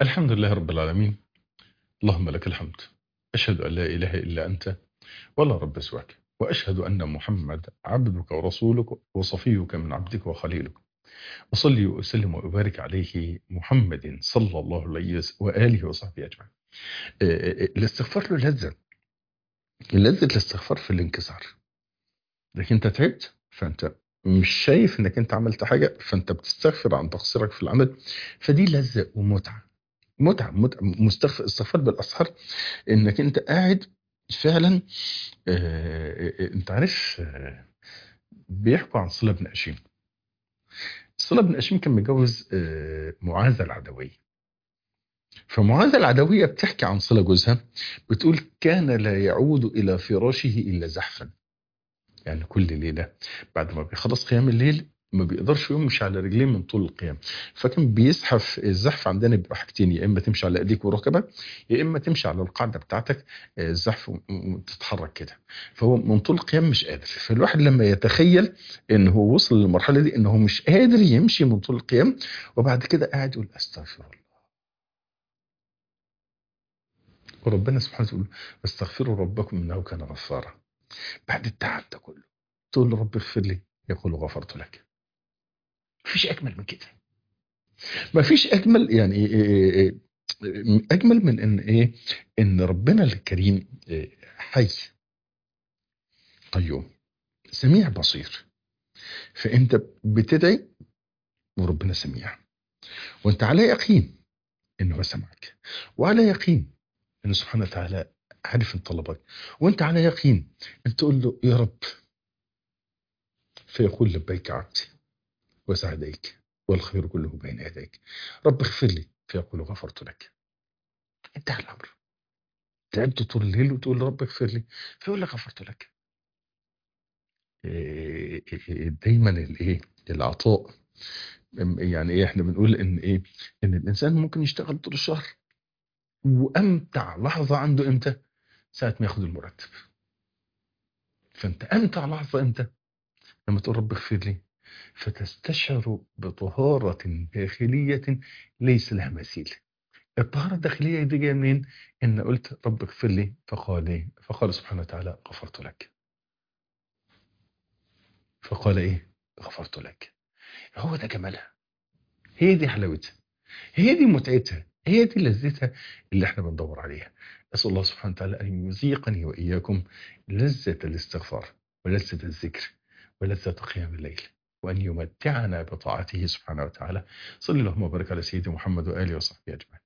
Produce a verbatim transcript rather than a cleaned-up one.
الحمد لله رب العالمين. اللهم لك الحمد. أشهد أن لا إله إلا أنت ولا رب سواك، وأشهد أن محمد عبدك ورسولك وصفيك من عبدك وخليلك. وصلي وأسلم وأبارك عليه محمد صلى الله عليه وآله وصحبه أجمعين. آه، آه، الاستغفار له لذة، لذة الاستغفار في الانكسار. لكن أنت تعبت فأنت مش شايف انك انت عملت حاجة، فانت بتستغفر عن تقصيرك في العمل. فدي لذة ومتعة، متعة متعة مستغفر استغفار بالأسحار. انك انت قاعد فعلا. آه، آه، انت عارف، آه، بيحكوا عن صلة بن هشيم. صلة بن هشيم كان متجوز آه، معاذة العدوية. فمعاذة العدوية بتحكي عن صلة جوزها، بتقول كان لا يعود إلى فراشه إلا زحفا. يعني كل ليلة بعد ما بيخلص قيام الليل ما بيقدرش يمشي على رجليه من طول القيام. فكان بيزحف. الزحف عندنا بيبقى حاجتين، يا اما تمشي على ايديك وركبك، يا اما تمشي على القاعده بتاعتك. آه، الزحف و- وتتحرك كده. فهو من طول القيام مش قادر. فالواحد لما يتخيل ان هو وصل للمرحله دي ان هو مش قادر يمشي من طول القيام، وبعد كده قاعد يقول استغفر الله. وربنا سبحانه وتعالى يقول استغفروا ربكم انه كان غفارا. بعد التعب ده كله تقول له رب اغفر لي، يقول غفرت لك. مفيش اجمل من كده. مفيش اجمل يعني إيه- إيه- إيه- اجمل من ان ايه، ان ربنا الكريم إيه، حي قيوم سميع بصير. فانت بتدعي وربنا سميع، وانت على يقين انه سمعك، وعلى يقين انه سبحانه وتعالى عارف طلبك، وانت على يقين ان تقول له يا رب، فيقول لبيك عبدي وسعديك والخير كله بين يديك. رب اغفر لي، فيقول غفرت لك. انتهى الامر. تعبت طول الليل وتقول رب اغفر لي، فيقول لك غفرت لك. إيه، إيه، دايما الايه، العطاء. يعني ايه، احنا بنقول ان ايه، ان الانسان ممكن يشتغل طول الشهر، وامتع لحظه عنده امتى؟ ساعه ما ياخد المرتب. فانت امتع لحظه امتى؟ لما تقول رب اغفر لي، فتستشعر بطهاره داخليه ليس لها مثيل. الطهاره الداخليه دي جايه منين؟ ان قلت رب اغفر لي، فقال ايه؟ فقال سبحانه وتعالى غفرت لك. فقال ايه؟ غفرت لك. هو ده جمالها، هي دي حلاوتها، هي دي متعتها، هي دي لذتها اللي احنا بندور عليها. أسأل الله سبحانه وتعالى أن يذيقني وإياكم لذة الاستغفار، ولذة الذكر، ولذة قيام الليل، وأن يمتعنا بطاعته سبحانه وتعالى. صلى اللهم وبارك على سيدنا محمد وآله وصحبه أجمعين.